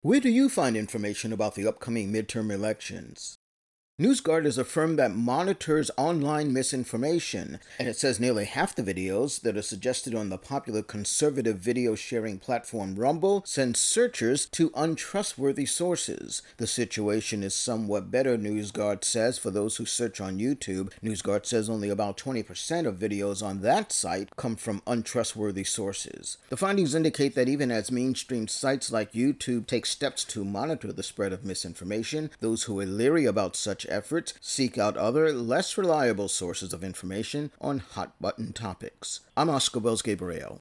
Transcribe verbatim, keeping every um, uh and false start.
Where do you find information about the upcoming midterm elections? NewsGuard is a firm that monitors online misinformation, and it says nearly half the videos that are suggested on the popular conservative video sharing platform Rumble send searchers to untrustworthy sources. The situation is somewhat better, NewsGuard says, for those who search on YouTube. NewsGuard says only about twenty percent of videos on that site come from untrustworthy sources. The findings indicate that even as mainstream sites like YouTube take steps to monitor the spread of misinformation, those who are leery about such efforts seek out other, less reliable sources of information on hot-button topics. I'm Oscar Wells Gabriel.